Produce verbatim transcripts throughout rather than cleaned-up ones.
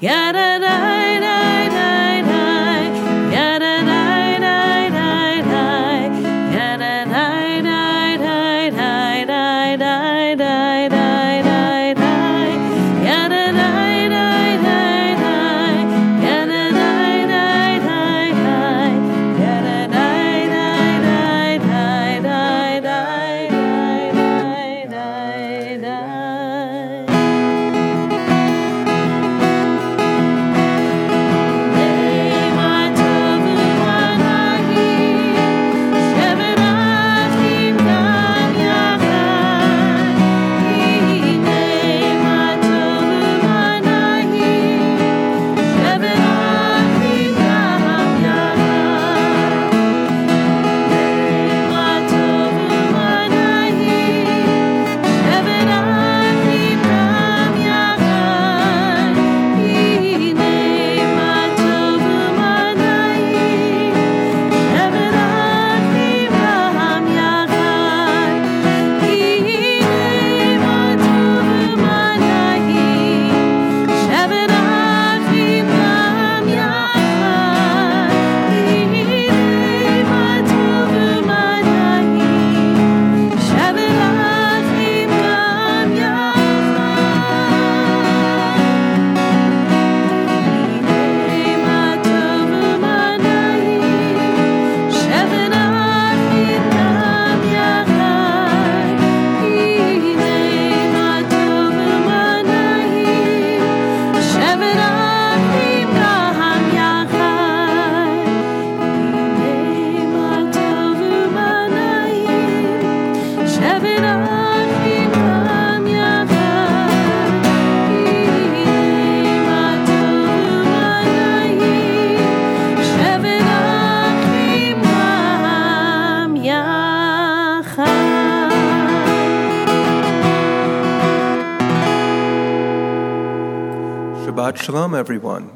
Shabbat Shalom, everyone.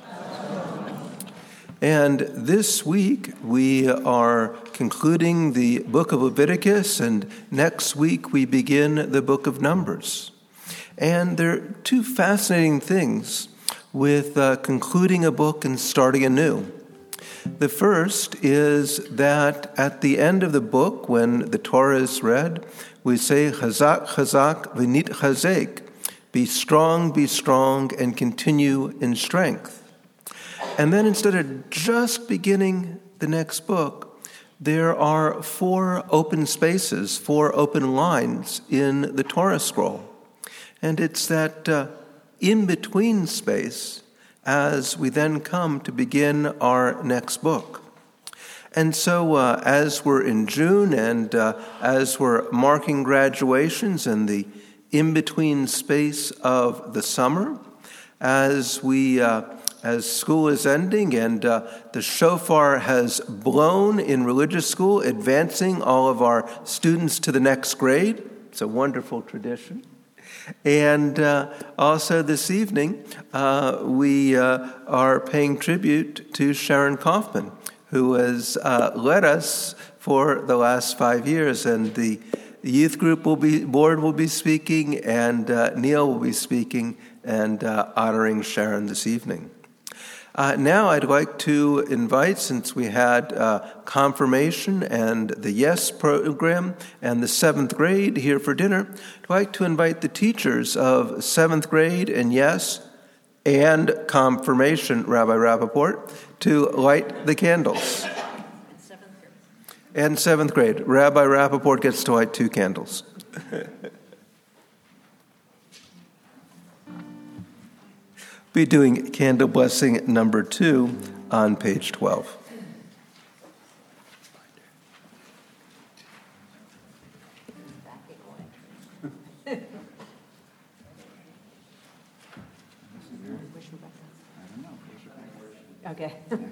And this week we are concluding the book of Leviticus, and next week we begin the book of Numbers. And there are two fascinating things with uh, concluding a book and starting anew. The first is that at the end of the book, when the Torah is read, we say, Chazak, Chazak, v'nit chazek. Be strong, be strong, and continue in strength. And then instead of just beginning the next book, there are four open spaces, four open lines in the Torah scroll. And it's that uh, in-between space as we then come to begin our next book. And so uh, as we're in June and uh, as we're marking graduations and the in-between space of the summer, as we uh, as school is ending and uh, the shofar has blown in religious school, advancing all of our students to the next grade. It's a wonderful tradition. And uh, also this evening, uh, we uh, are paying tribute to Sharon Kaufman, who has uh, led us for the last five years. And the youth group will be, board will be speaking, and uh, Neil will be speaking and uh, honoring Sharon this evening. Uh, now I'd like to invite, since we had uh, confirmation and the YES program and the seventh grade here for dinner, I'd like to invite the teachers of seventh grade and YES and confirmation, Rabbi Rappaport, to light the candles. And seventh grade. And seventh grade. Rabbi Rappaport gets to light two candles. Be doing candle blessing number two on page twelve. Okay.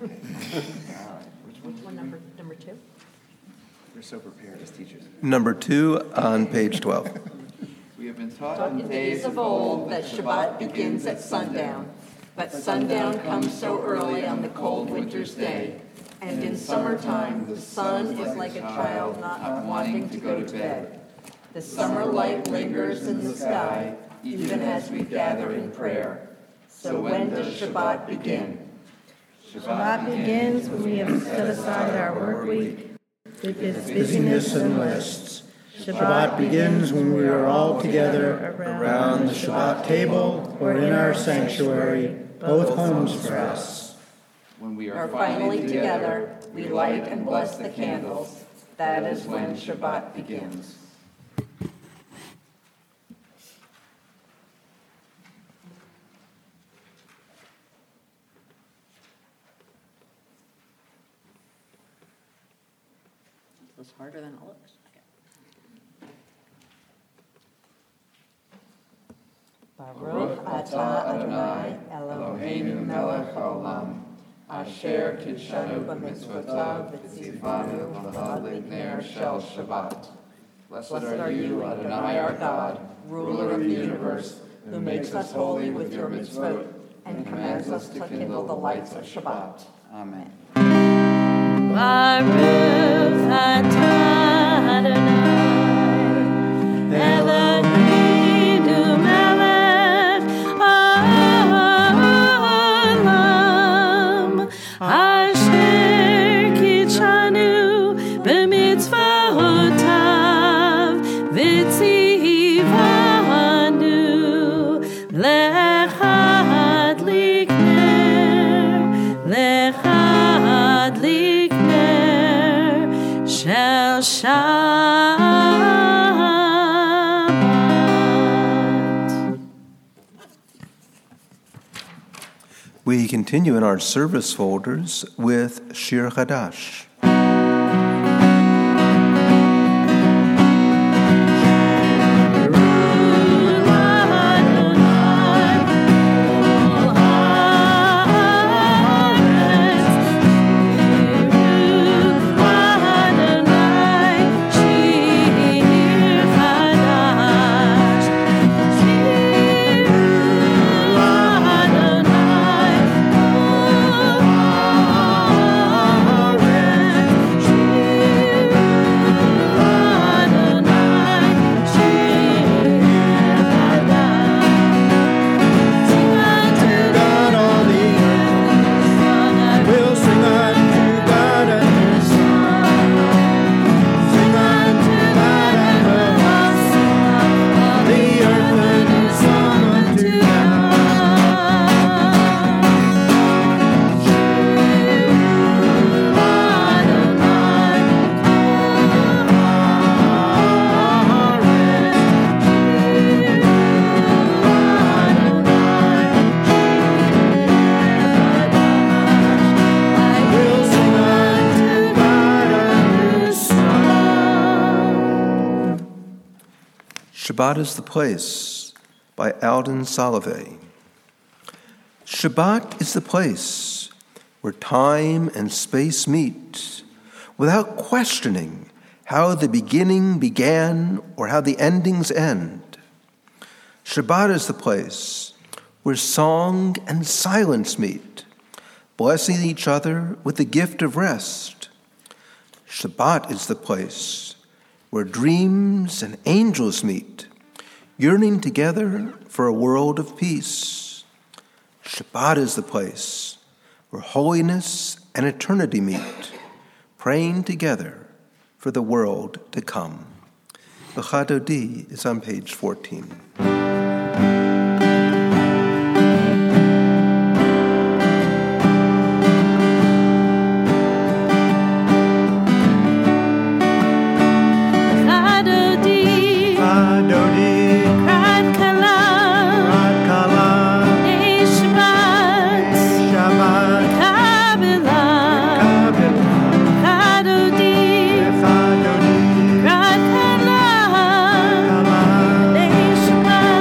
Which one, number number two? We're so prepared as teachers. Number two on page twelve. We have been taught Taught in days of old that Shabbat begins at sundown, but sundown comes so early on the cold winter's day, and in summertime the sun is like a child not wanting to go to bed. The summer light lingers in the sky, even as we gather in prayer. So when does Shabbat begin? Shabbat begins when we have set aside our work week with its busyness and lists. Shabbat begins when we are all together around the Shabbat table or in our sanctuary, both homes for us. When we Are finally together, we light and bless the candles. That is when Shabbat begins. It was harder than it looks. Baruch atah Adonai Eloheinu melech haolam, asher kidshanu b'mitzvotav v'tzivanu v'chad ner shel Shabbat. Blessed are you, Adonai our God, ruler of the universe, who makes us holy with your mitzvot and commands us to kindle the lights of Shabbat. Amen. Baruch atah Adonai Eloheinu melech haolam, asher kidshanu b'mitzvotav v'tzivanu lechad likner, lechad likner shel Shabbat. We continue in our service folders with Shir Chadash. Shabbat is the Place by Alden Salovey. Shabbat is the place where time and space meet without questioning how the beginning began or how the endings end. Shabbat is the place where song and silence meet, blessing each other with the gift of rest. Shabbat is the place where dreams and angels meet, yearning together for a world of peace. Shabbat is the place where holiness and eternity meet, praying together for the world to come. The Chadodi is on page fourteen. Shabbat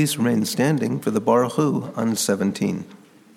Please remain standing for the Baruch Hu on seventeen.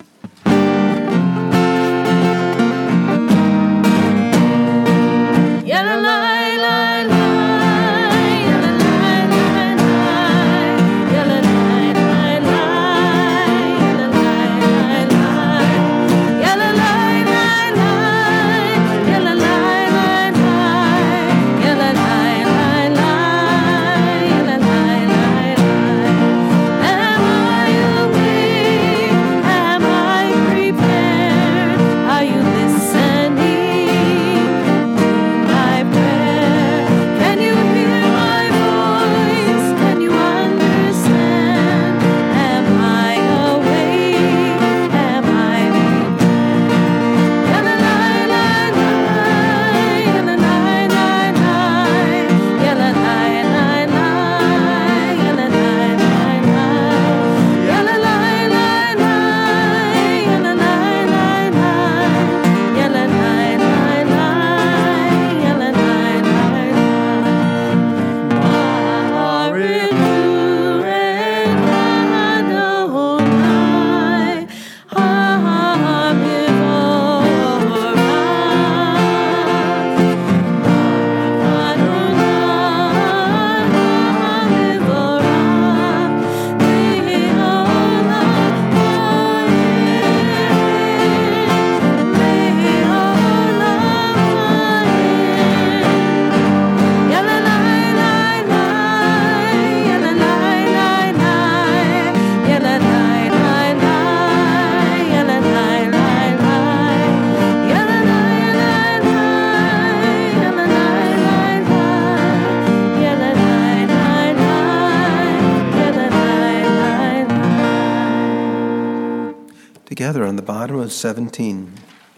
Together on the bottom of seventeen.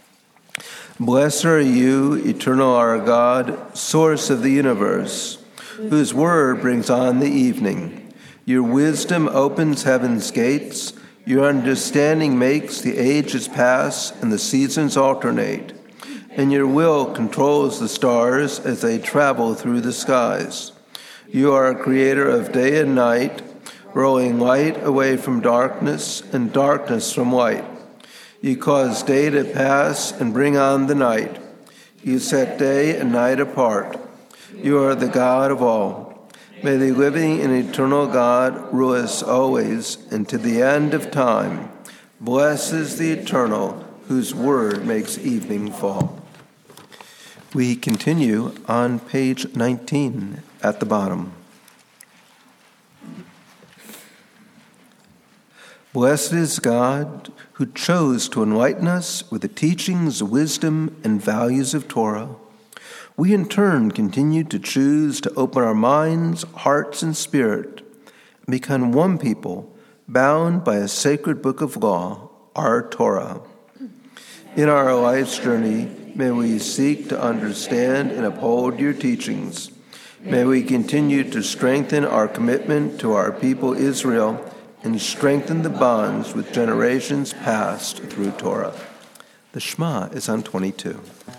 Blessed are you, eternal our God, source of the universe, whose word brings on the evening. Your wisdom opens heaven's gates. Your understanding makes the ages pass and the seasons alternate. And your will controls the stars as they travel through the skies. You are a creator of day and night, rolling light away from darkness and darkness from light. You cause day to pass and bring on the night. You set day and night apart. You are the God of all. May the living and eternal God rule us always and to the end of time. Blessed is the eternal, whose word makes evening fall. We continue on page nineteen at the bottom. Blessed is God who chose to enlighten us with the teachings, wisdom, and values of Torah. We in turn continue to choose to open our minds, hearts, and spirit and become one people bound by a sacred book of law, our Torah. In our life's journey, may we seek to understand and uphold your teachings. May we continue to strengthen our commitment to our people Israel and strengthen the bonds with generations past through Torah. The Shema is on twenty-two.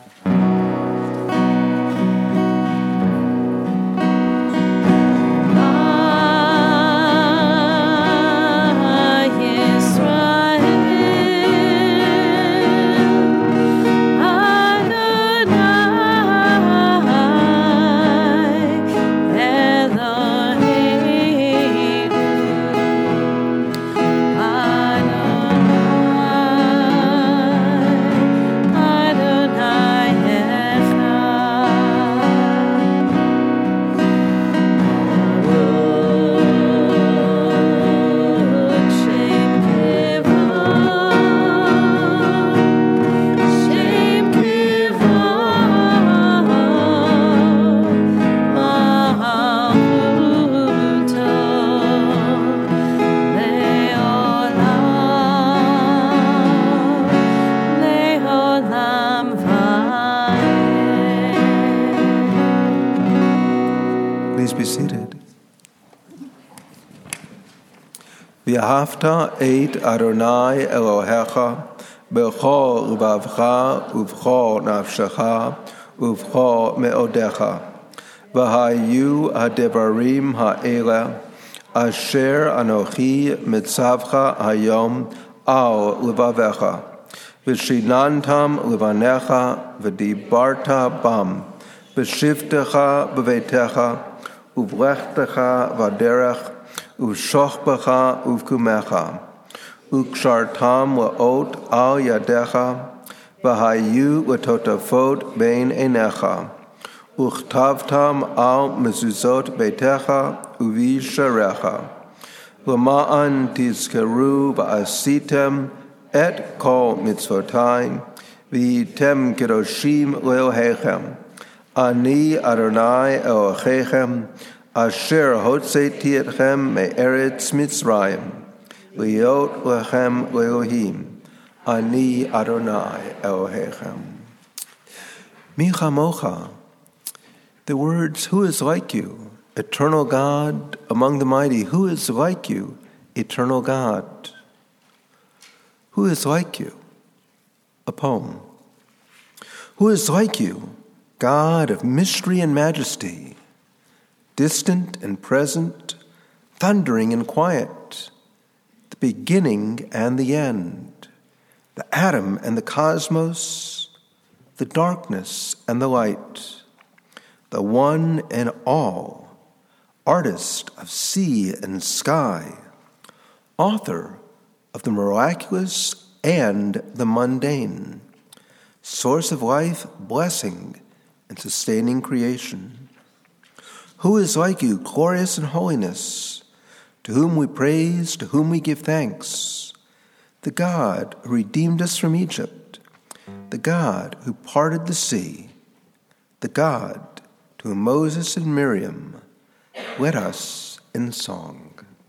Please be seated. V'ahavta et Adonai Elohecha b'chol levavcha u'b'chol nafshecha u'b'chol me'odecha. V'hayu ha'devarim ha'ela Asher anochi mitzavcha hayom al levavecha, v'shinantam levanecha v'dibarta bam, v'shivtecha b'veitecha, uvlechtecha v'derech, uvshochbecha uvkumecha, ukshartam la'ot al yadecha, v'hayu l'totafot bein einecha, Uchtavtam al mezuzot beitecha uvisharecha. Lama'an tizkeru va'asitem et kol mitzvotai v'item kedoshim le'elhechem. Ani Adonai Elohechem asher hotzeti etchem me'eretz Mitzrayim liot lechem le'elohim. Ani Adonai Elohechem. Mi chamocha. The words, who is like you, eternal God among the mighty? Who is like you, eternal God? Who is like you? A poem. Who is like you, God of mystery and majesty, distant and present, thundering and quiet, the beginning and the end, the atom and the cosmos, the darkness and the light, the one and all, artist of sea and sky, author of the miraculous and the mundane, source of life, blessing, and sustaining creation. Who is like you, glorious in holiness, to whom we praise, to whom we give thanks, the God who redeemed us from Egypt, the God who parted the sea, the God to whom Moses and Miriam led us in song.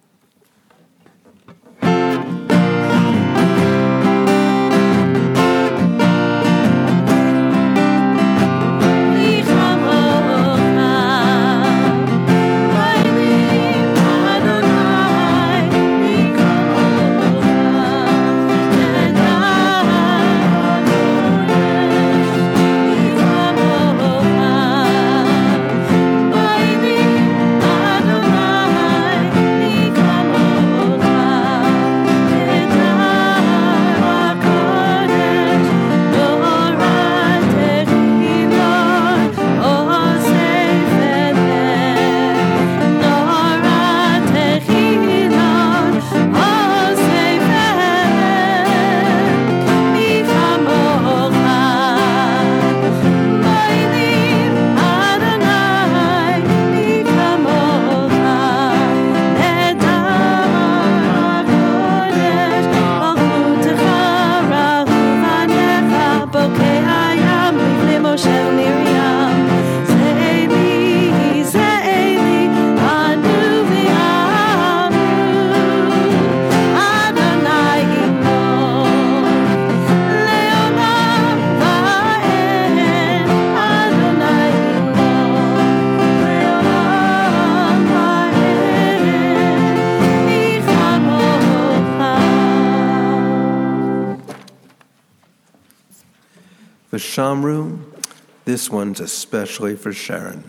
Shamru, this one's especially for Sharon.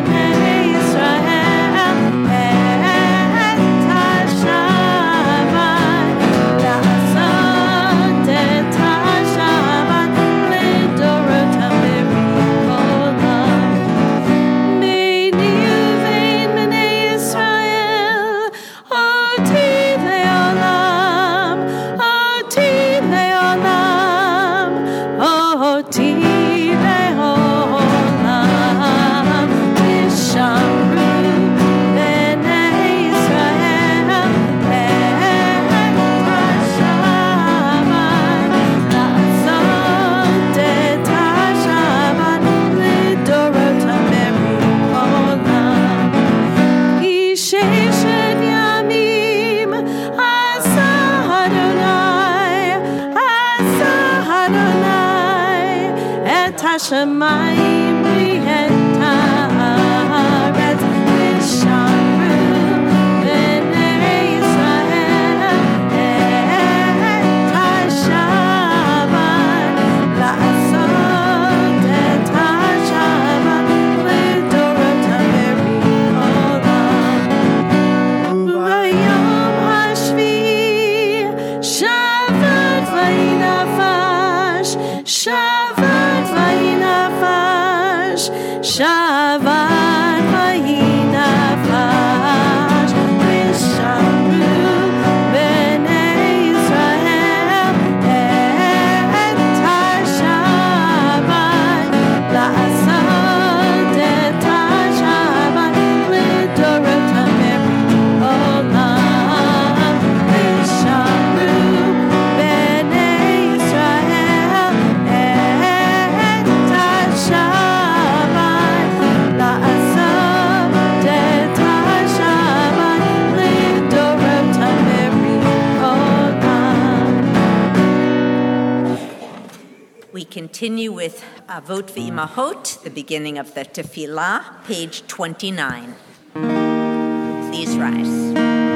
Bye. Hashemayim v'et haaretz v'shamru b'nei Yisrael et hashabat la'asot et hashabat l'dorotam b'ri'olam u'bayom hashvi'i shavat v'yinafash shavat v'yinafash shavat v'yinafash v'shamru b'nei Yisrael et hashabat la'asot et hashabat l'dorotam b'ri'olam v'shamru b'nei Yisrael et hashabat la'asot et hashabat l'dorotam b'ri'olam. We continue with Avot V'Imahot, the beginning of the Tefillah, page twenty-nine. Please rise.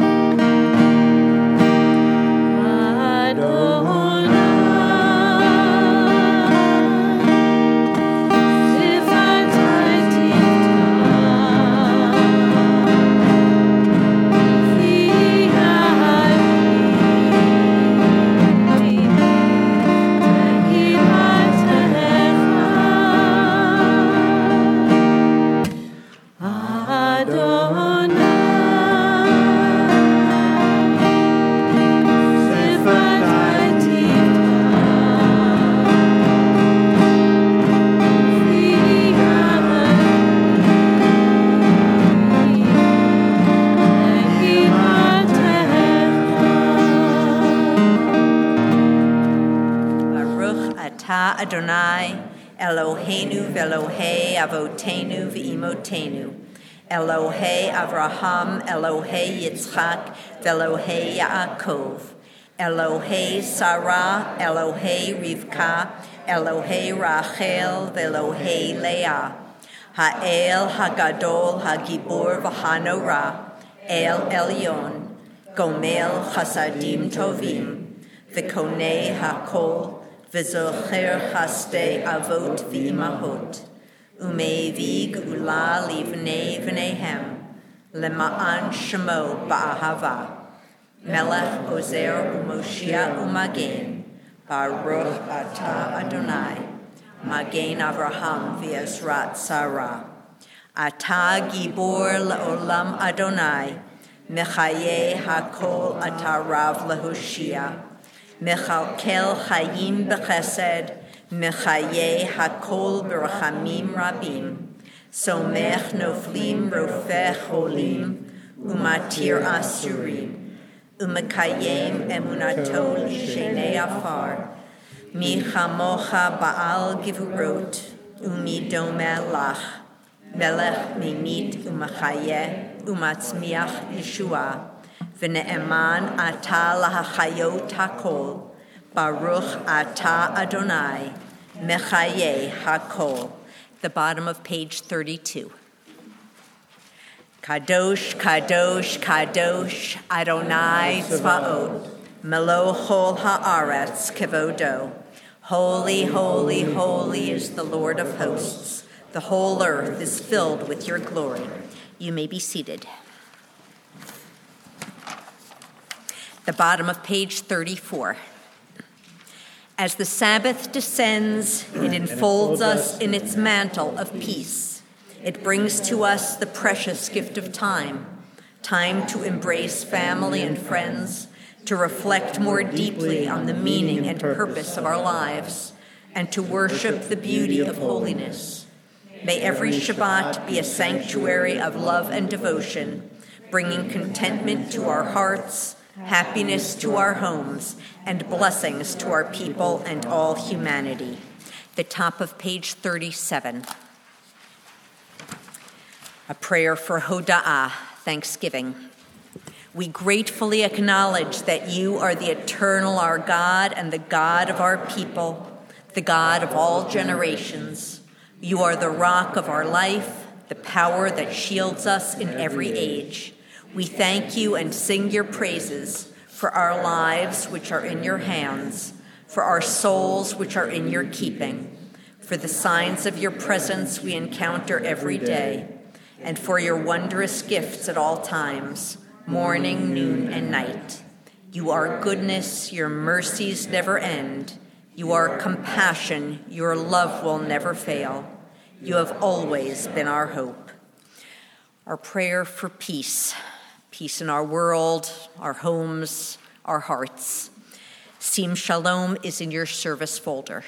Ata Adonai, Eloheinu v'Elohei Avotenu v'Imotenu, Elohei Avraham, Elohei Yitzchak, v'Elohei Yaakov, Elohei Sarah, Elohei Rivka, Elohei Rachel, v'Elohei Leah, Ha'el Hagadol Hagibor v'Hanorah, El Elyon, Gomel Chasadim Tovim, v'Konei Hakol, v'zocher chastei avot v'imahot, umevi geula livnei v'nehem, lema'an shemo ba'ahava, melech ozer u'moshia u'magen, baruch ata Adonai, magen Avraham v'ezrat Sarah, ata gibor le'olam Adonai, mechaye hakol ata rav lehoshia, Mechalkel Chayim B'Chesed, Mechaye Hakol B'Rachamim Rabim, Somech Noflim Rofech Holim, Umatir Asurim, Umekayem Emunato L'Shenei Afar, Michamocha Baal Givurot, Umidome Lach, Melech Mimit Umachaye, Umatzmiach Yeshua, V'ne'eman ata lahachayot hakol, Baruch ata Adonai, mechaye hakol. The bottom of page thirty-two. Kadosh, Kadosh, Kadosh, Adonai Tzvaot, Melo chol haaretz kevodo. Holy, holy, holy is the Lord of hosts. The whole earth is filled with your glory. You may be seated. The bottom of page thirty-four. As the Sabbath descends, it enfolds us in its mantle of peace. It brings to us the precious gift of time, time to embrace family and friends, to reflect more deeply on the meaning and purpose of our lives, and to worship the beauty of holiness. May every Shabbat be a sanctuary of love and devotion, bringing contentment to our hearts, happiness to our homes, and blessings to our people and all humanity. The top of page thirty-seven. A prayer for Hoda'ah, thanksgiving. We gratefully acknowledge that you are the eternal, our God, and the God of our people, the God of all generations. You are the rock of our life, the power that shields us in every age. We thank you and sing your praises for our lives, which are in your hands, for our souls, which are in your keeping, for the signs of your presence we encounter every day, and for your wondrous gifts at all times, morning, noon, and night. You are goodness, your mercies never end. You are compassion, your love will never fail. You have always been our hope. Our prayer for peace, peace in our world, our homes, our hearts. Sim Shalom is in your service folder.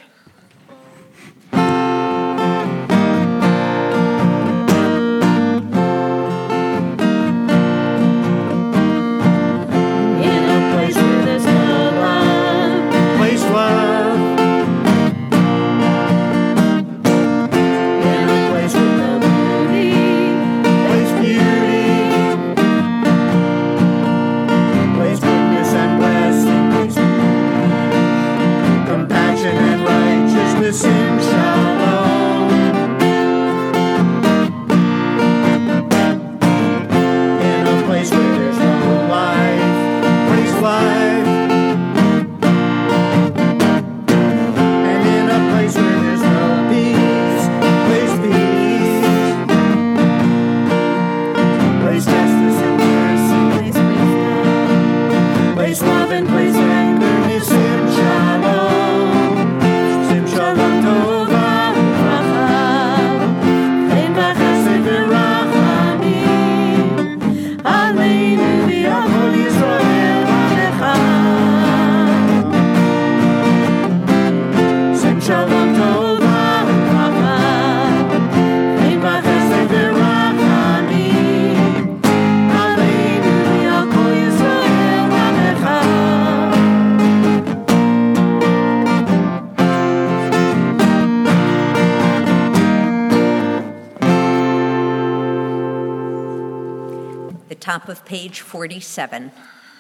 Top of page forty-seven.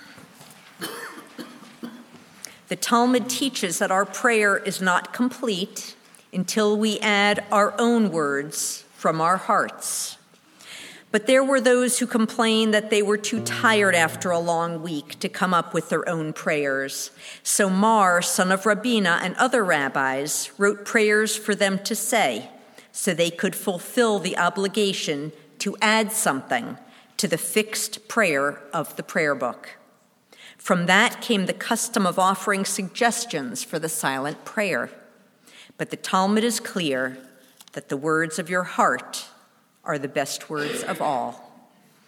The Talmud teaches that our prayer is not complete until we add our own words from our hearts. But there were those who complained that they were too tired after a long week to come up with their own prayers. So Mar, son of Rabina, and other rabbis wrote prayers for them to say, so they could fulfill the obligation to add something to the fixed prayer of the prayer book. From that came the custom of offering suggestions for the silent prayer. But the Talmud is clear that the words of your heart are the best words of all.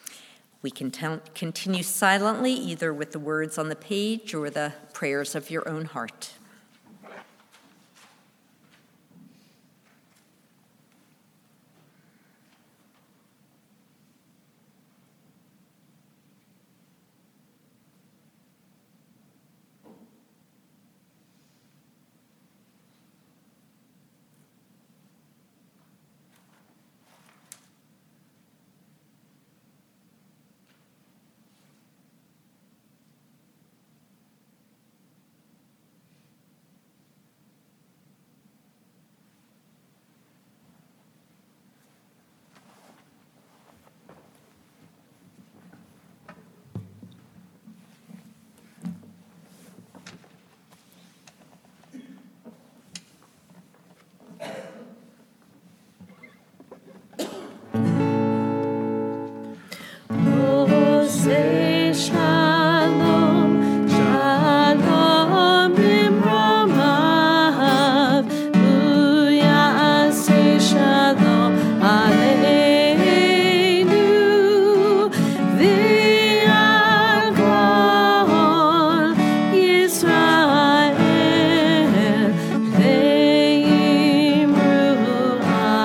We can t- continue silently, either with the words on the page or the prayers of your own heart.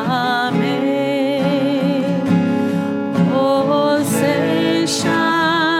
Shalom.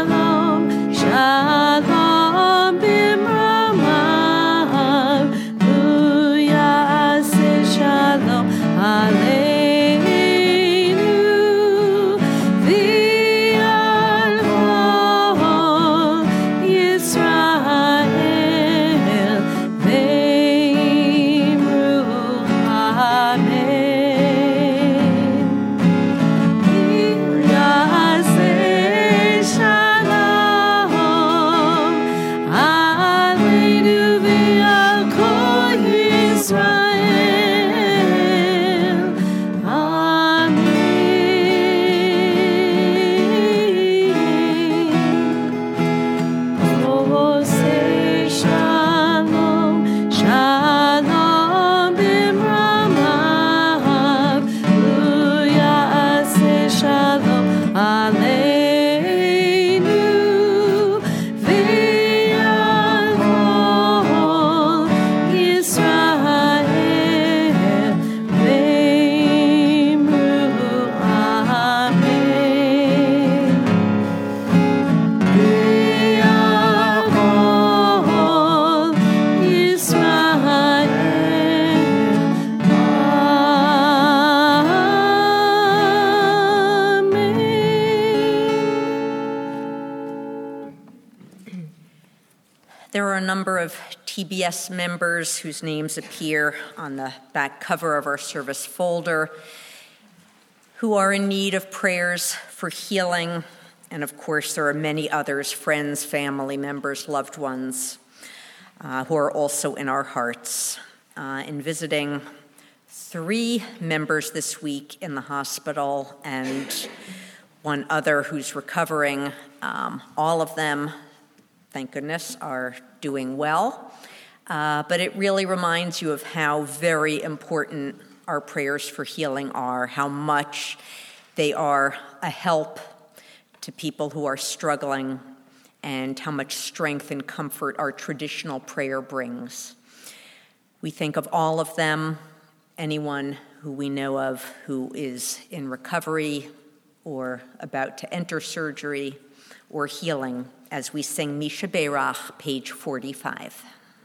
There are a number of T B S members whose names appear on the back cover of our service folder who are in need of prayers for healing. And of course, there are many others, friends, family members, loved ones, uh, who are also in our hearts. Uh, in visiting three members this week in the hospital and one other who's recovering, um, all of them, thank goodness, are doing well. Uh, but it really reminds you of how very important our prayers for healing are, how much they are a help to people who are struggling, and how much strength and comfort our traditional prayer brings. We think of all of them, anyone who we know of who is in recovery or about to enter surgery or healing, as we sing Misha Berach, page forty-five.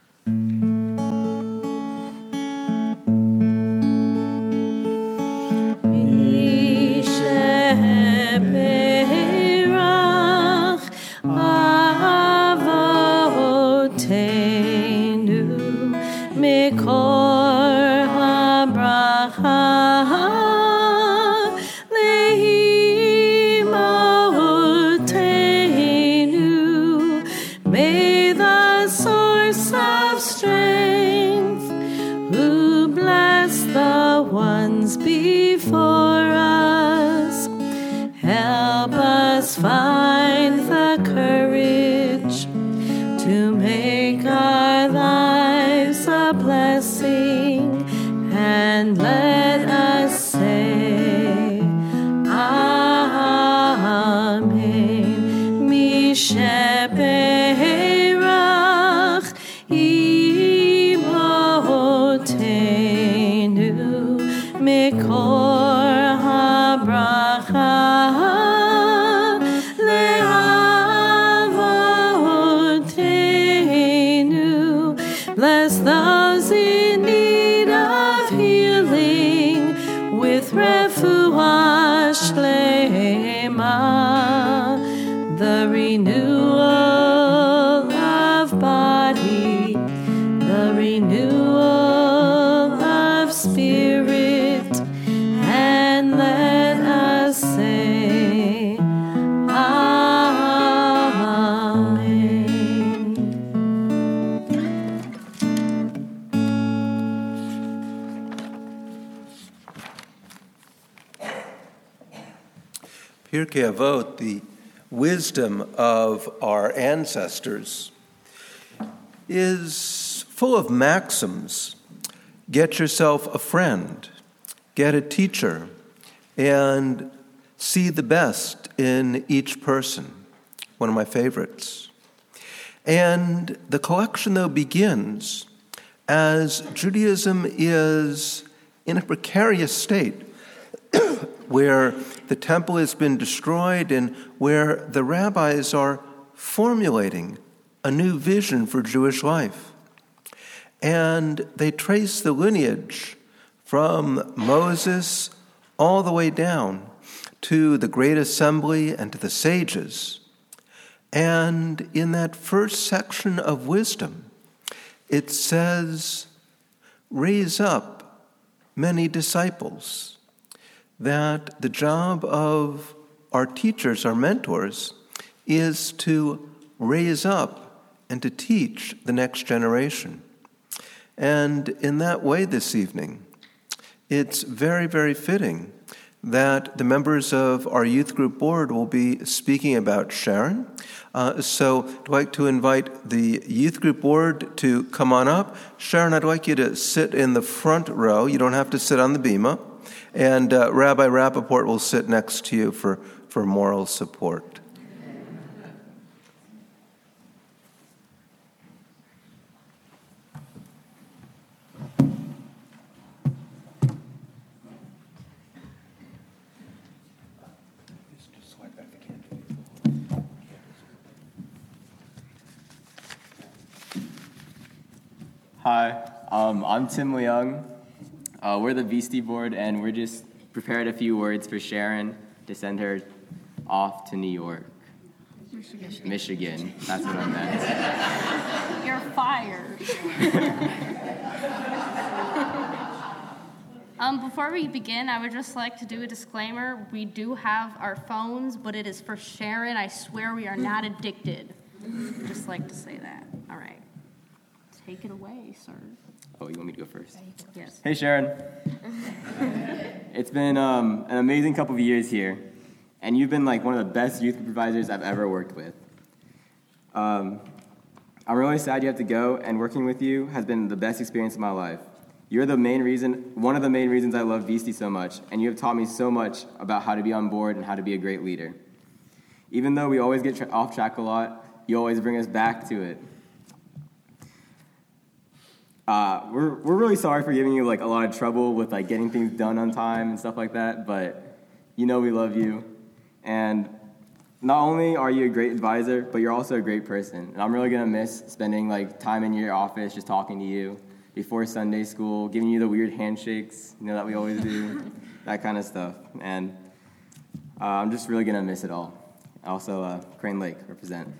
Find the courage to make our lives a blessing, and let us say, Amen. Misha Berach Imotenu Mikor HaBracha. Bless those in need of healing with refuah shlema, the renewal of body, the renewal of spirit, and let us say, Pirkei Avot, the wisdom of our ancestors, is full of maxims. Get yourself a friend, get a teacher, and see the best in each person. One of my favorites. And the collection, though, begins as Judaism is in a precarious state, where the temple has been destroyed and where the rabbis are formulating a new vision for Jewish life. And they trace the lineage from Moses all the way down to the Great Assembly and to the sages. And in that first section of wisdom, it says, raise up many disciples. That the job of our teachers, our mentors, is to raise up and to teach the next generation. And in that way this evening, it's very, very fitting that the members of our youth group board will be speaking about Sharon. Uh, so I'd like to invite the youth group board to come on up. Sharon, I'd like you to sit in the front row. You don't have to sit on the bima. And uh, Rabbi Rappaport will sit next to you for, for moral support. Hi, um, I'm Tim Leung. Uh, we're the Beastie Board, and we're just prepared a few words for Sharon to send her off to New York. Michigan. Michigan. That's what I meant. You're fired. um, before we begin, I would just like to do a disclaimer. We do have our phones, but it is for Sharon. I swear we are not addicted. I'd just like to say that. All right. Take it away, sir. Oh, you want me to go first? Yes. Hey, Sharon. It's been um, an amazing couple of years here, and you've been like one of the best youth supervisors I've ever worked with. Um, I'm really sad you have to go, and working with you has been the best experience of my life. You're the main reason, one of the main reasons I love Beastie so much, and you have taught me so much about how to be on board and how to be a great leader. Even though we always get tra- off track a lot, you always bring us back to it. Uh, we're we're really sorry for giving you like a lot of trouble with like getting things done on time and stuff like that, but you know we love you, and not only are you a great advisor, but you're also a great person, and I'm really gonna miss spending like time in your office just talking to you before Sunday school, giving you the weird handshakes, you know, that we always do, that kind of stuff, and uh, I'm just really gonna miss it all. Also, uh, Crane Lake represent.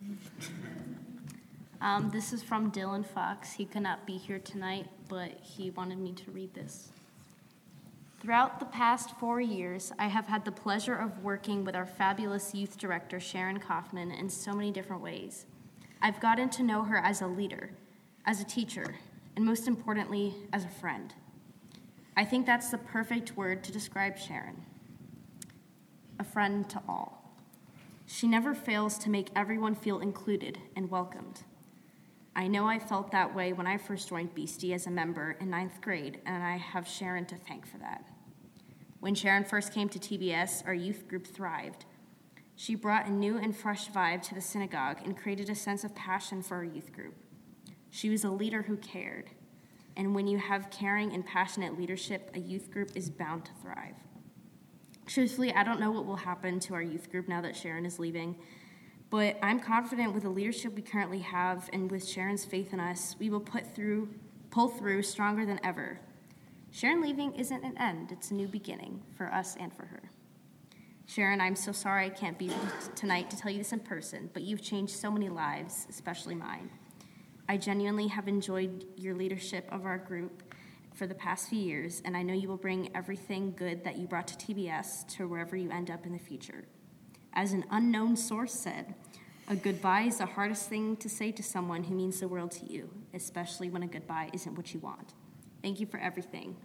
Um, this is from Dylan Fox. He could not be here tonight, but he wanted me to read this. Throughout the past four years, I have had the pleasure of working with our fabulous youth director, Sharon Kaufman, in so many different ways. I've gotten to know her as a leader, as a teacher, and most importantly, as a friend. I think that's the perfect word to describe Sharon. A friend to all. She never fails to make everyone feel included and welcomed. I know I felt that way when I first joined Beastie as a member in ninth grade, and I have Sharon to thank for that. When Sharon first came to T B S, our youth group thrived. She brought a new and fresh vibe to the synagogue and created a sense of passion for our youth group. She was a leader who cared, and when you have caring and passionate leadership, a youth group is bound to thrive. Truthfully, I don't know what will happen to our youth group now that Sharon is leaving, but I'm confident with the leadership we currently have and with Sharon's faith in us, we will put through, pull through stronger than ever. Sharon leaving isn't an end, it's a new beginning for us and for her. Sharon, I'm so sorry I can't be here tonight to tell you this in person, but you've changed so many lives, especially mine. I genuinely have enjoyed your leadership of our group for the past few years, and I know you will bring everything good that you brought to T B S to wherever you end up in the future. As an unknown source said, a goodbye is the hardest thing to say to someone who means the world to you, especially when a goodbye isn't what you want. Thank you for everything.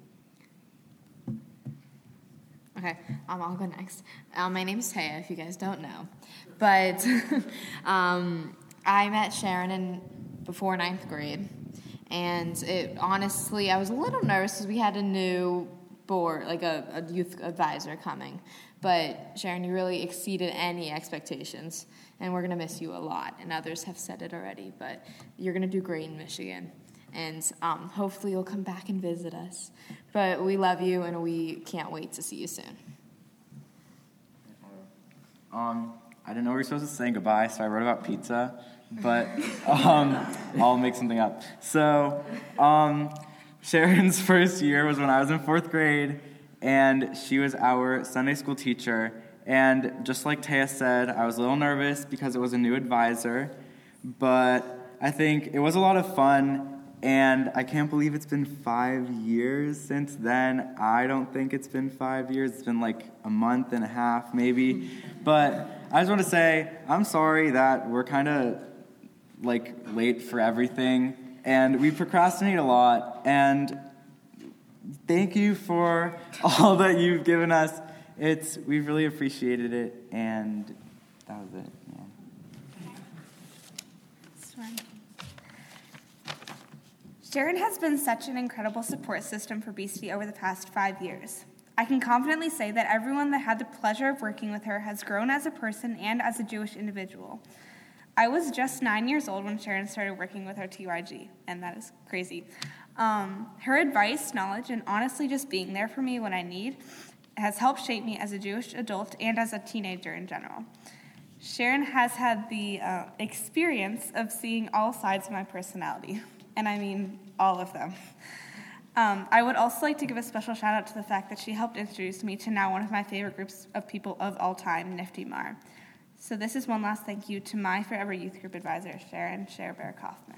Okay, um, I'll go next. Um, my name is Taya, if you guys don't know. But um, I met Sharon in, before ninth grade. And it honestly, I was a little nervous because we had a new board, like a, a youth advisor coming. But Sharon, you really exceeded any expectations, and we're going to miss you a lot. And others have said it already, but you're going to do great in Michigan. And um, hopefully you'll come back and visit us. But we love you, and we can't wait to see you soon. Um, I didn't know we were supposed to say goodbye, so I wrote about pizza. But um, I'll make something up. So um, Sharon's first year was when I was in fourth grade, and she was our Sunday school teacher. And just like Taya said, I was a little nervous because it was a new advisor, but I think it was a lot of fun, and I can't believe it's been five years since then. I don't think it's been five years. It's been like a month and a half, maybe. But I just want to say I'm sorry that we're kind of like late for everything, and we procrastinate a lot, and thank you for all that you've given us. It's we've really appreciated it, and that was it. Yeah. Sharon has been such an incredible support system for Beastie over the past five years. I can confidently say that everyone that had the pleasure of working with her has grown as a person and as a Jewish individual. I was just nine years old when Sharon started working with our T Y G, and that is crazy. Um, her advice, knowledge, and honestly just being there for me when I need has helped shape me as a Jewish adult and as a teenager in general. Sharon has had the uh, experience of seeing all sides of my personality, and I mean all of them. Um, I would also like to give a special shout out to the fact that she helped introduce me to now one of my favorite groups of people of all time, Nifty Mar. So this is one last thank you to my forever youth group advisor, Sharon Scherber Kaufman.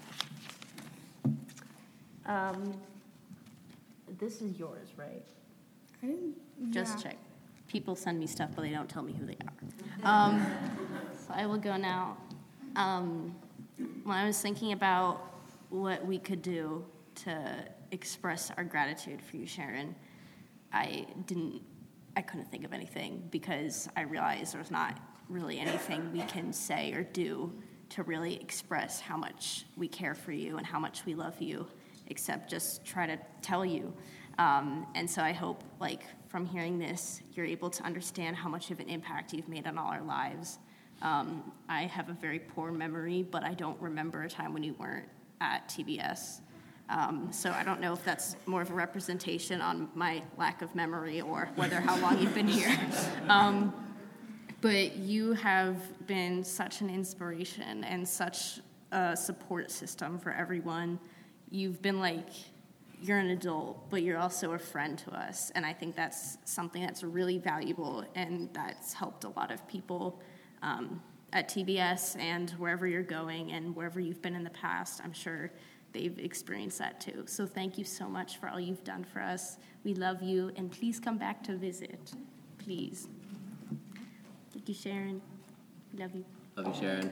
Um, this is yours, right? I didn't, Just yeah. check. People send me stuff, but they don't tell me who they are. Um, so I will go now. Um, when I was thinking about what we could do to express our gratitude for you, Sharon, I didn't, I couldn't think of anything because I realized there's not really anything we can say or do to really express how much we care for you and how much we love you, except just try to tell you. Um, and so I hope, like, from hearing this, you're able to understand how much of an impact you've made on all our lives. Um, I have a very poor memory, but I don't remember a time when you weren't at T B S. Um, so I don't know if that's more of a representation on my lack of memory or whether how long you've been here. Um, but you have been such an inspiration and such a support system for everyone. You've been like, you're an adult, but you're also a friend to us. And I think that's something that's really valuable and that's helped a lot of people um, at T B S and wherever you're going and wherever you've been in the past. I'm sure they've experienced that too. So thank you so much for all you've done for us. We love you, and please come back to visit, please. Thank you, Sharon. Love you. Love you, Sharon.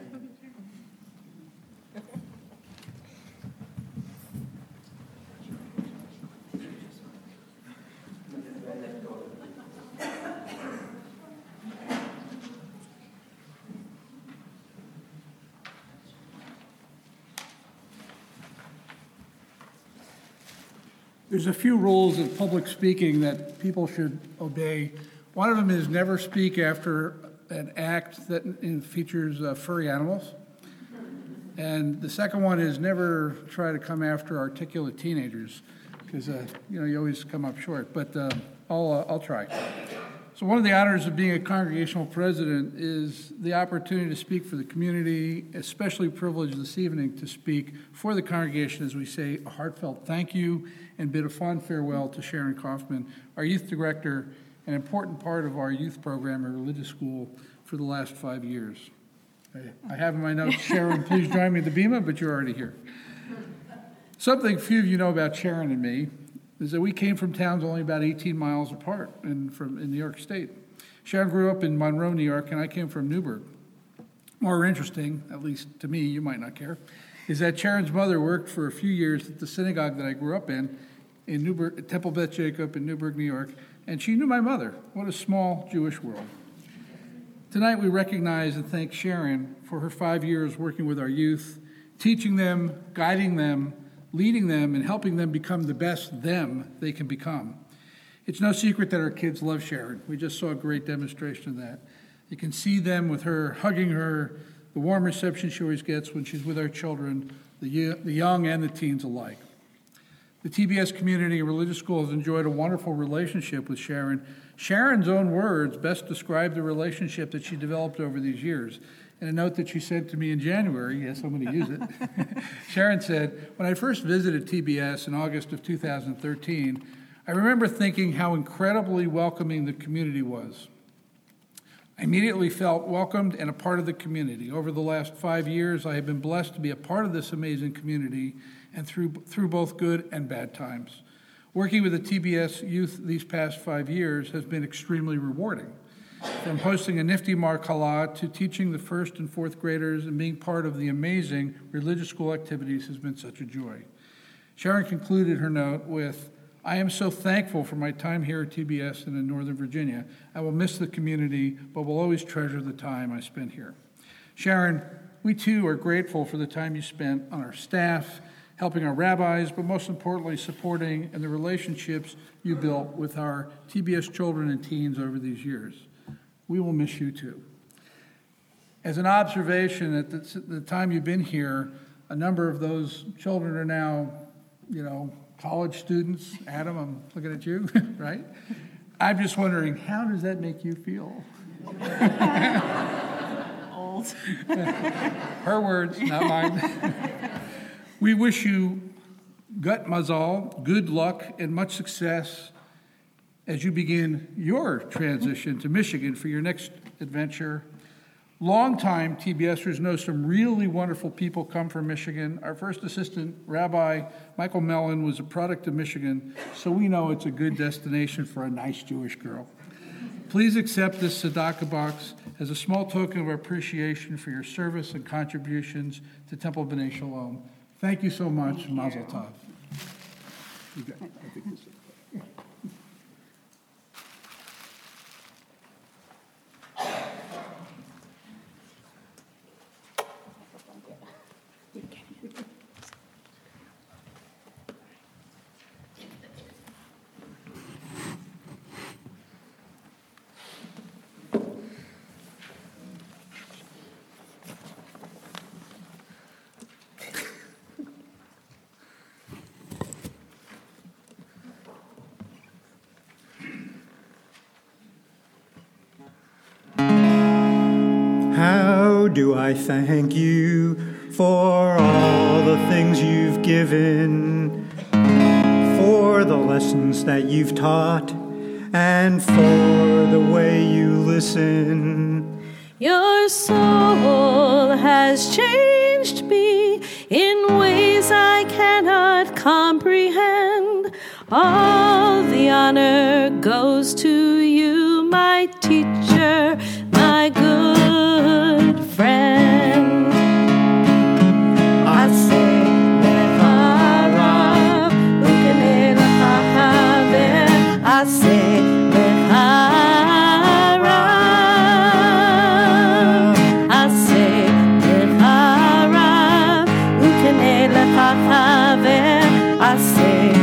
There's a few rules of public speaking that people should obey. One of them is never speak after an act that features uh, furry animals. And the second one is never try to come after articulate teenagers, because uh, you know you always come up short. But uh, I'll uh, I'll try. So one of the honors of being a congregational president is the opportunity to speak for the community, especially privileged this evening to speak for the congregation as we say a heartfelt thank you and bid a fond farewell to Sharon Kaufman, our youth director, an important part of our youth program at religious school for the last five years. I have in my notes, Sharon, please join me at the bema, but you're already here. Something few of you know about Sharon and me is that we came from towns only about eighteen miles apart and from in New York State. Sharon grew up in Monroe, New York, and I came from Newburgh. More interesting, at least to me, you might not care, is that Sharon's mother worked for a few years at the synagogue that I grew up in, in Newburgh, Temple Beth Jacob in Newburgh, New York, and she knew my mother. What a small Jewish world. Tonight we recognize and thank Sharon for her five years working with our youth, teaching them, guiding them, leading them, and helping them become the best them they can become. It's no secret that our kids love Sharon. We just saw a great demonstration of that. You can see them with her hugging her, the warm reception she always gets when she's with our children, the, the young and the teens alike. The T B S community and religious school has enjoyed a wonderful relationship with Sharon. Sharon's own words best describe the relationship that she developed over these years. In a note that she sent to me in January, yes, I'm going to use it, Sharon said, when I first visited T B S in August of two thousand thirteen, I remember thinking how incredibly welcoming the community was. I immediately felt welcomed and a part of the community. Over the last five years, I have been blessed to be a part of this amazing community and through through both good and bad times. Working with the T B S youth these past five years has been extremely rewarding. From hosting a Nifty Mar Kala to teaching the first and fourth graders and being part of the amazing religious school activities has been such a joy. Sharon concluded her note with, I am so thankful for my time here at T B S and in Northern Virginia. I will miss the community, but will always treasure the time I spent here. Sharon, we too are grateful for the time you spent on our staff, helping our rabbis, but most importantly, supporting and the relationships you built with our T B S children and teens over these years. We will miss you too. As an observation, at the, the time you've been here, a number of those children are now, you know, college students. Adam, I'm looking at you, right? I'm just wondering, how does that make you feel? Old. Her words, not mine. We wish you gut mazal, good luck, and much success as you begin your transition to Michigan for your next adventure. Longtime TBSers know some really wonderful people come from Michigan. Our first assistant rabbi, Michael Mellon, was a product of Michigan, so we know it's a good destination for a nice Jewish girl. Please accept this tzedakah box as a small token of appreciation for your service and contributions to Temple B'nai Shalom. Thank you so much. Mazel tov. You got it. I think this is- How do I thank you for all the things you've given, for the lessons that you've taught, and for the way you listen. Your soul has changed me in ways I cannot comprehend. All the honor goes to you, my teacher, my good friend. I say, Lecharav, Ukene Lechachaver. I say, Lecharav. I say, Lecharav, Ukene Lechachaver. I say,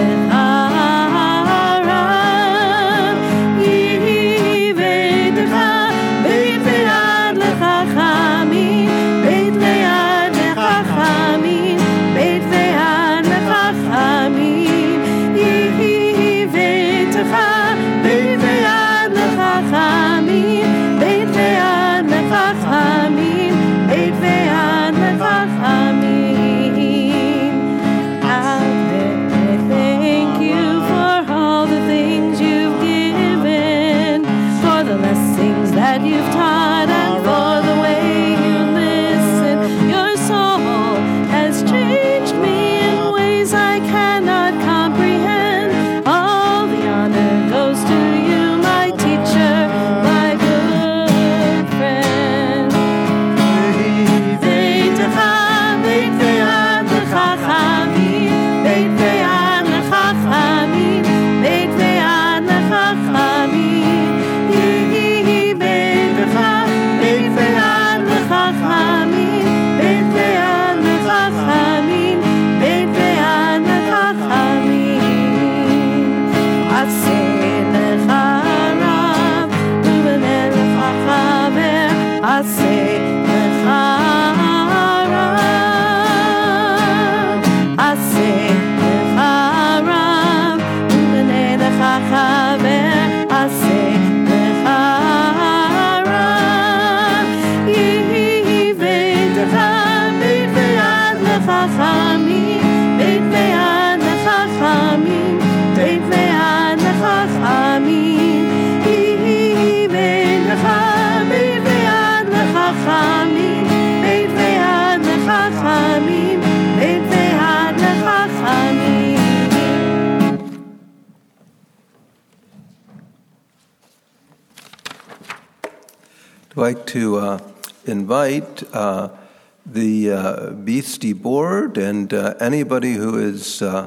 I'd like to uh, invite uh, the uh, Beastie Board and uh, anybody who is uh,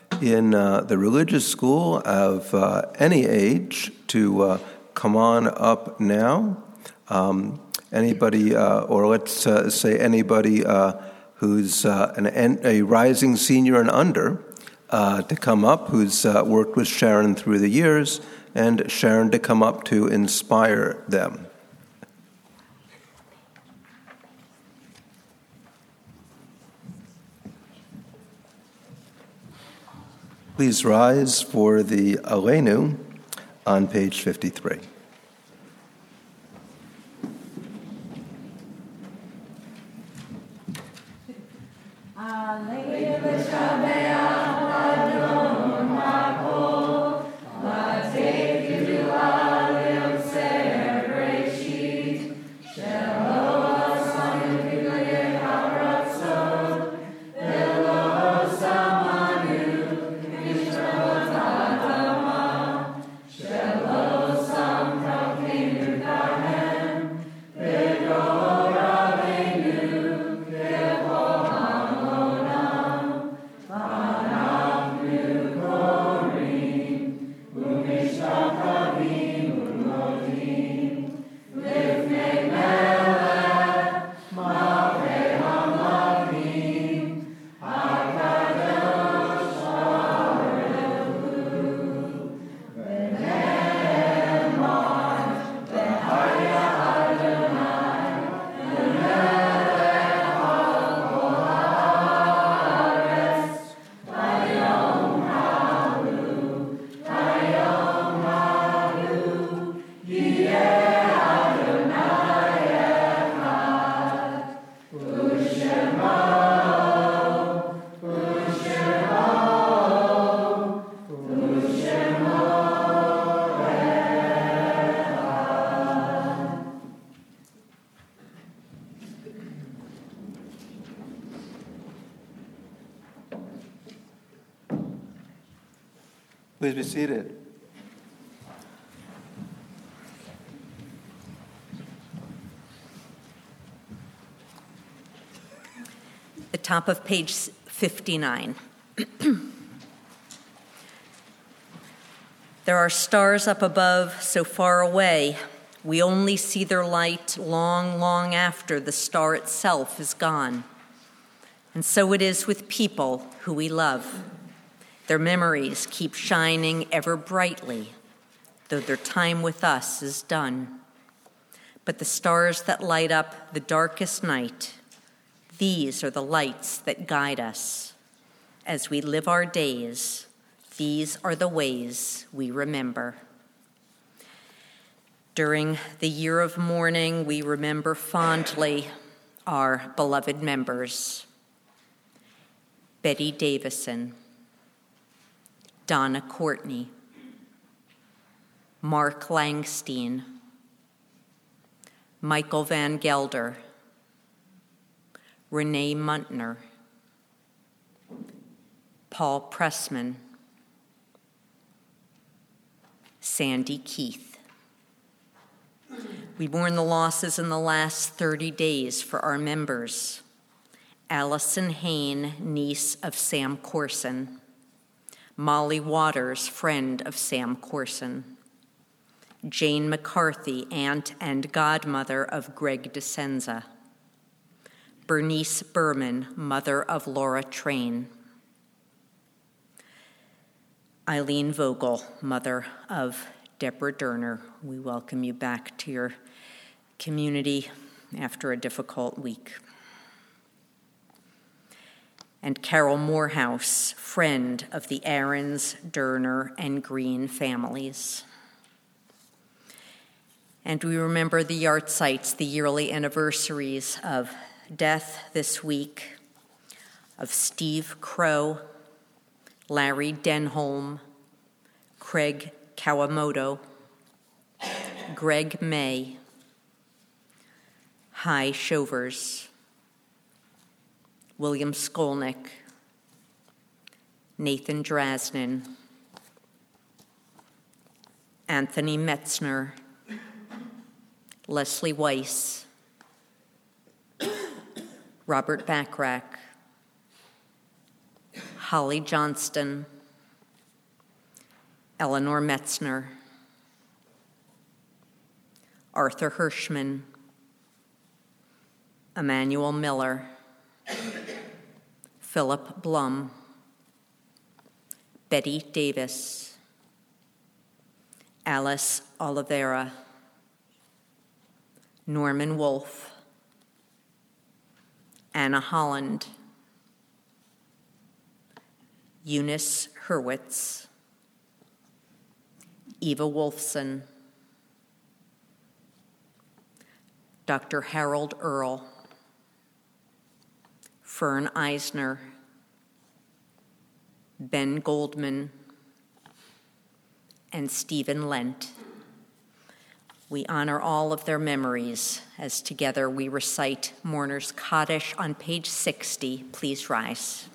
in uh, the religious school of uh, any age to uh, come on up now. Um, anybody, uh, or let's uh, say anybody uh, who's uh, an, a rising senior and under, uh, to come up, who's uh, worked with Sharon through the years, and Sharon to come up to inspire them. Please rise for the Aleinu on page fifty-three. Please be seated. The top of page fifty-nine. There are stars up above, so far away, we only see their light long, long after the star itself is gone. And so it is with people who we love. Their memories keep shining ever brightly, though their time with us is done. But the stars that light up the darkest night, these are the lights that guide us. As we live our days, these are the ways we remember. During the year of mourning, we remember fondly our beloved members. Betty Davison, Donna Courtney, Mark Langstein, Michael Van Gelder, Renee Muntner, Paul Pressman, Sandy Keith. We mourn the losses in the last thirty days for our members. Allison Hain, niece of Sam Corson. Molly Waters, friend of Sam Corson. Jane McCarthy, aunt and godmother of Greg DeSenza. Bernice Berman, mother of Laura Train. Eileen Vogel, mother of Deborah Derner. We welcome you back to your community after a difficult week. And Carol Morehouse, friend of the Aarons, Derner, and Green families. And we remember the yahrzeits, the yearly anniversaries of death this week of Steve Crow, Larry Denholm, Craig Kawamoto, Greg May, Hy Shovers, William Skolnick, Nathan Drasnin, Anthony Metzner, Leslie Weiss, Robert Backrack, Holly Johnston, Eleanor Metzner, Arthur Hirschman, Emmanuel Miller, Philip Blum, Betty Davis, Alice Oliveira, Norman Wolfe, Anna Holland, Eunice Hurwitz, Eva Wolfson, Doctor Harold Earl, Fern Eisner, Ben Goldman, and Stephen Lent. We honor all of their memories as together we recite Mourner's Kaddish on page sixty. Please rise.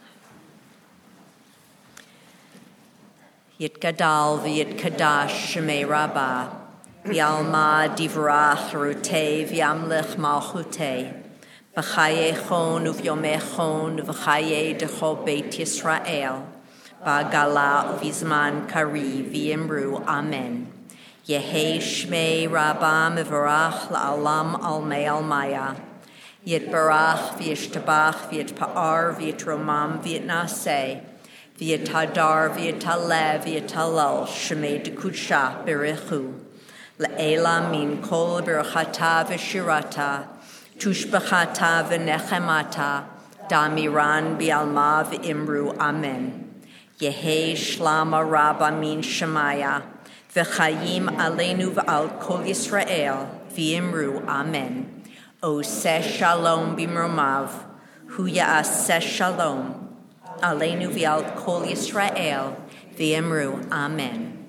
Yitgadal v'yitkadash shemei rabbah, v'yalma divrach rutei v'yamlich malchutei, v'chayechon uv'yomechon v'chaye decho beit Yisrael, v'agala uv'izman kari v'yimru amen. Yehei shmei rabbah mevarach la'alam almei almaya, yitbarach v'yishtabach v'yitpa'ar v'yitromam v'yitnaseh, v'yitadar v'yitalev v'yitalal shmei dekudsha berichu, le'ela min kol berachata v'shirata, tushbachata v'nechemata, damiran bi'alma v'imru amen. Yehei shlama rabba min shemaya, v'chayim aleinu v'al kol Yisrael, v'imru amen. Oseh shalom b'mromav, hu ya'aseh shalom, aleinu v'al kol Yisrael, v'imru amen.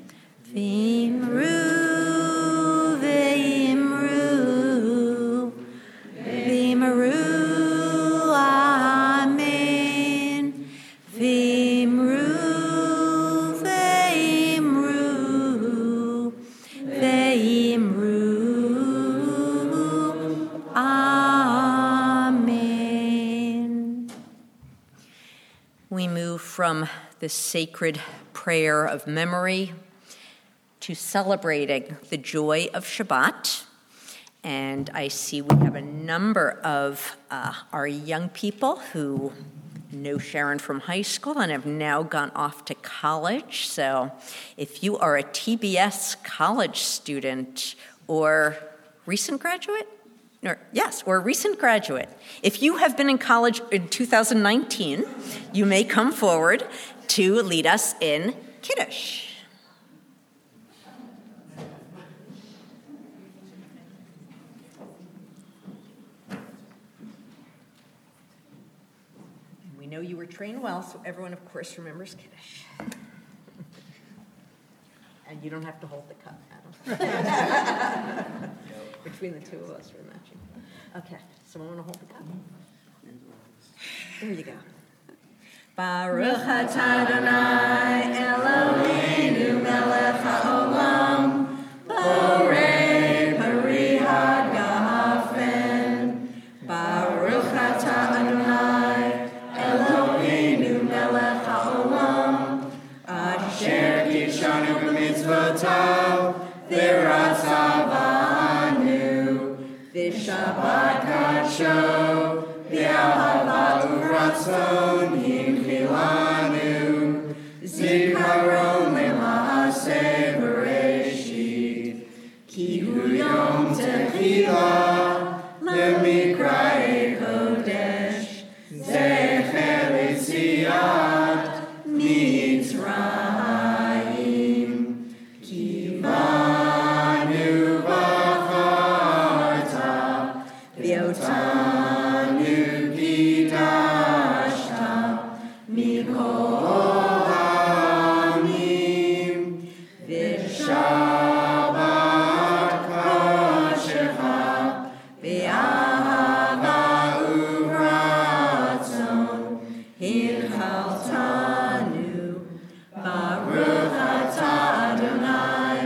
V'imru, v'imru, v'imru, amen. V'imru, v'imru, v'imru, amen. We move from the sacred prayer of memory to celebrating the joy of Shabbat. And I see we have a number of uh, our young people who know Sharon from high school and have now gone off to college. So if you are a T B S college student or recent graduate, or, yes, or recent graduate, if you have been in college in two thousand nineteen, you may come forward to lead us in Kiddush. We know you were trained well, so everyone, of course, remembers Kiddush. And you don't have to hold the cup, Adam. Between the two of us, we're matching. Okay, someone want to hold the cup? There you go. Baruch atah Adonai Eloheinu melech haolam, borei pari hagafen. Baruch atah Adonai Eloheinu melech haolam, asher kidshanu b'mitzvotav v'ratzav banu, v'shabbat kadsho v'ahavat u'ratzon himchilanu, zikaron le'maaseh b'reshit, ki hu yom techila le'mikra'ei kodesh, zecher l'tziat Mitzrayim, ki banu b'charta v'yotanu kidashta mikol ha'amim, v'shabbat koshecha v'ahava u'ratzon hinchaltanu. Baruch atah Adonai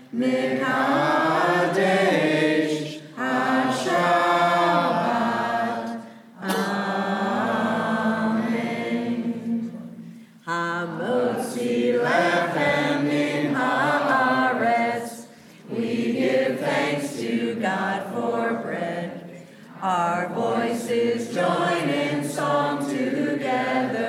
mekadesh hashabbat. Amen. Hamotzi lechem min haaretz, we give thanks to God for bread. Our voices join in song together.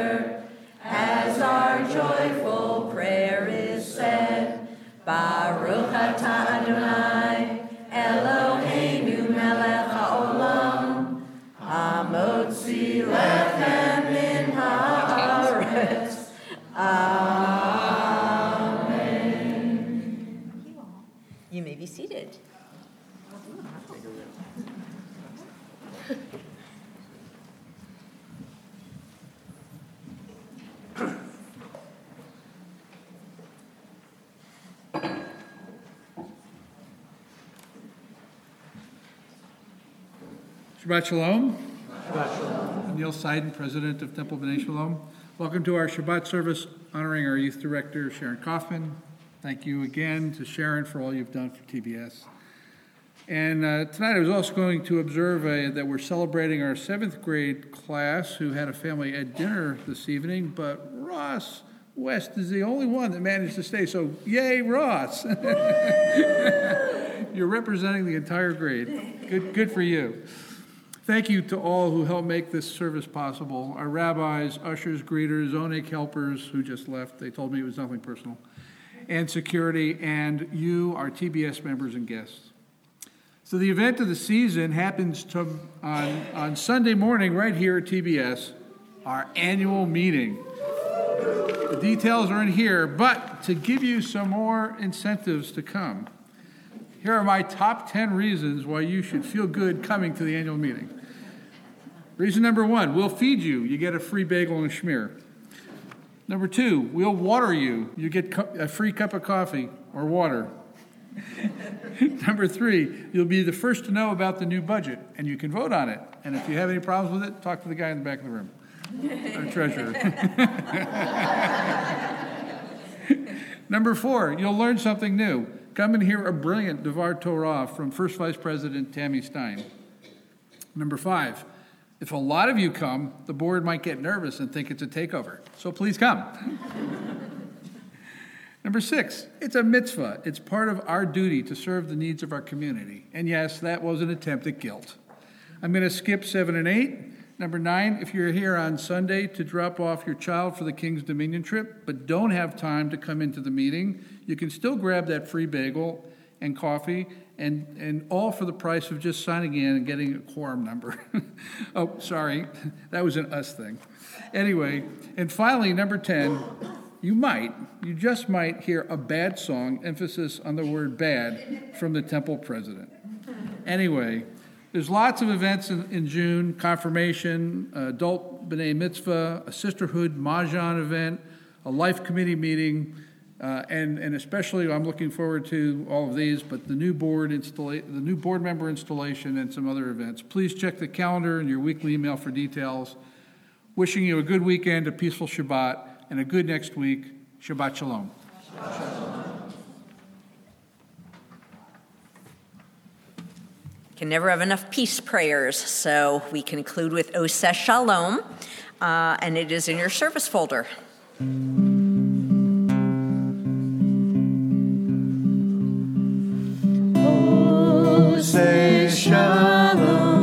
Shabbat Shalom. Shabbat Shalom. Neil Seiden, President of Temple B'nai Shalom. Welcome to our Shabbat service honoring our Youth Director, Sharon Kaufman. Thank you again to Sharon for all you've done for T B S. And uh, tonight I was also going to observe uh, that we're celebrating our seventh grade class who had a family at dinner this evening, but Ross West is the only one that managed to stay, so yay, Ross! You're representing the entire grade. Good, good for you. Thank you to all who helped make this service possible. Our rabbis, ushers, greeters, Zonek helpers who just left. They told me it was nothing personal. And security, and you, our T B S members and guests. So the event of the season happens to, on, on Sunday morning right here at T B S, our annual meeting. The details are in here, but to give you some more incentives to come, here are my top ten reasons why you should feel good coming to the annual meeting. Reason number one, we'll feed you. You get a free bagel and a schmear. Number two, we'll water you. You get a free cup of coffee or water. Number three, you'll be the first to know about the new budget, and you can vote on it. And if you have any problems with it, talk to the guy in the back of the room, our treasurer. Number four, you'll learn something new. Come and hear a brilliant Devar Torah from First Vice President Tammy Stein. Number five, if a lot of you come, the board might get nervous and think it's a takeover. So please come. Number six, it's a mitzvah. It's part of our duty to serve the needs of our community. And yes, that was an attempt at guilt. I'm going to skip seven and eight. Number nine, if you're here on Sunday to drop off your child for the King's Dominion trip, but don't have time to come into the meeting, you can still grab that free bagel and coffee, and, and all for the price of just signing in and getting a quorum number. Oh, sorry, that was an us thing. Anyway, and finally, number ten, you might, you just might hear a bad song, emphasis on the word bad, from the temple president. Anyway, there's lots of events in, in June: confirmation, adult B'nai Mitzvah, a sisterhood Mahjong event, a life committee meeting, uh, and, and especially I'm looking forward to all of these, but the new board installa- the new board member installation and some other events. Please check the calendar and your weekly email for details. Wishing you a good weekend, a peaceful Shabbat, and a good next week. Shabbat Shalom. Shabbat Shalom. Can never have enough peace prayers, so we conclude with Oseh Shalom, uh, and it is in your service folder. Oseh Shalom.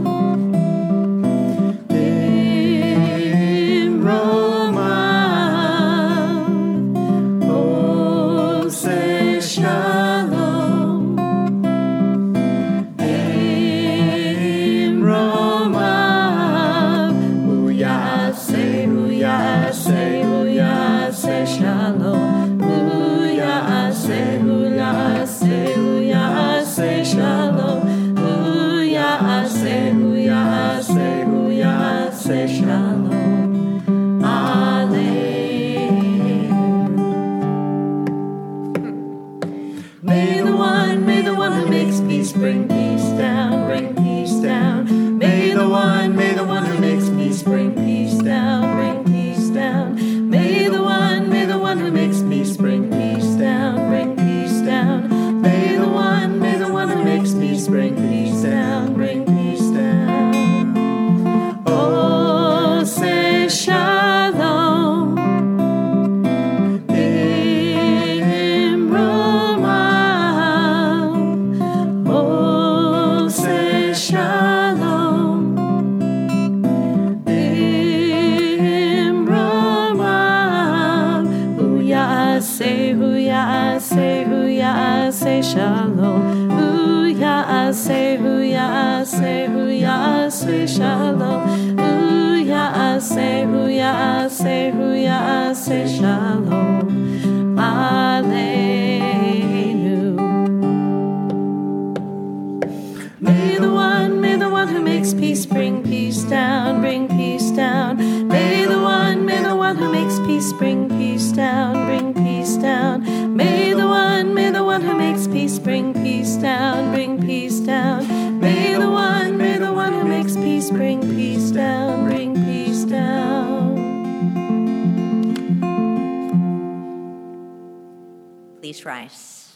Bring peace down, bring peace down. May the one, may the one who makes peace bring peace down, bring peace down. May the one, may the one who makes peace bring peace down, bring peace down. May the one, may the one who makes peace bring peace down, bring peace down. Oh, say shalom. Say shalom, hu ya'aseh, hu ya'aseh, hu ya'aseh shalom, hu ya'aseh, hu ya'aseh, hu ya'aseh shalom, aleinu. May the one, may the one who makes peace bring peace down, bring peace down. May the one, may the one who makes peace bring peace down, bring peace down. May the one, may the one who makes peace bring peace down, bring peace down. May the one, may the one who makes peace, bring peace down, bring peace down. Please rise.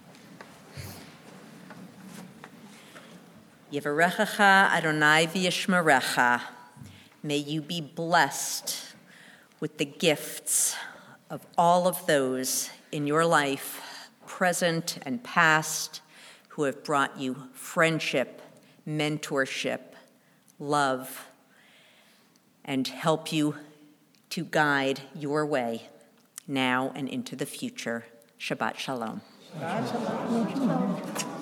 Yevarechecha Adonai v'yishmerecha. May you be blessed with the gifts of all of those in your life, present and past, who have brought you friendship, mentorship, love, and help you to guide your way now and into the future. Shabbat Shalom. Shabbat Shalom.